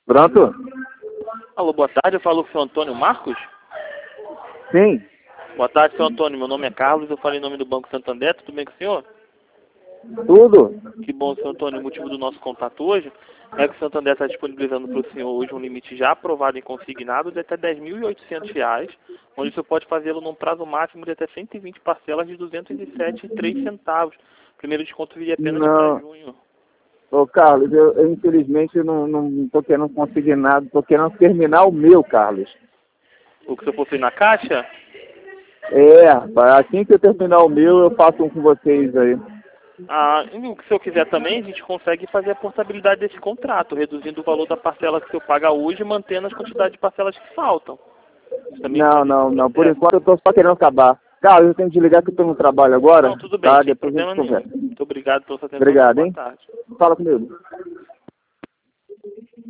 Pronto? Alô, boa tarde, eu falo com o senhor Antônio Marcos. Sim. Boa tarde, senhor Antônio, meu nome é Carlos, eu falei em nome do Banco Santander, tudo bem com o senhor? Tudo? Que bom, senhor Antônio, o motivo do nosso contato hoje é que o Santander está disponibilizando para o senhor hoje um limite já aprovado em consignado de até R$ 10.800, onde o senhor pode fazê-lo num prazo máximo de até 120 parcelas de R$ 207,03. Primeiro desconto viria apenas para Não. junho. Ô, Carlos, eu infelizmente não tô querendo conseguir nada, tô querendo terminar o meu, Carlos. O que o senhor fosse na caixa? É, assim que eu terminar o meu, eu faço um com vocês aí. E o que o senhor quiser também, a gente consegue fazer a portabilidade desse contrato, reduzindo o valor da parcela que o senhor paga hoje e mantendo as quantidades de parcelas que faltam. Isso também faz esse Não. Por processo. enquanto eu tô só querendo acabar. Carlos, eu tenho que desligar que eu tô no trabalho agora, Não, tudo bem, tá? sem Depois a problema gente nenhum. conversa. Muito obrigado pela sua atenção, tenha uma Obrigado, boa hein? tarde. Fala comigo.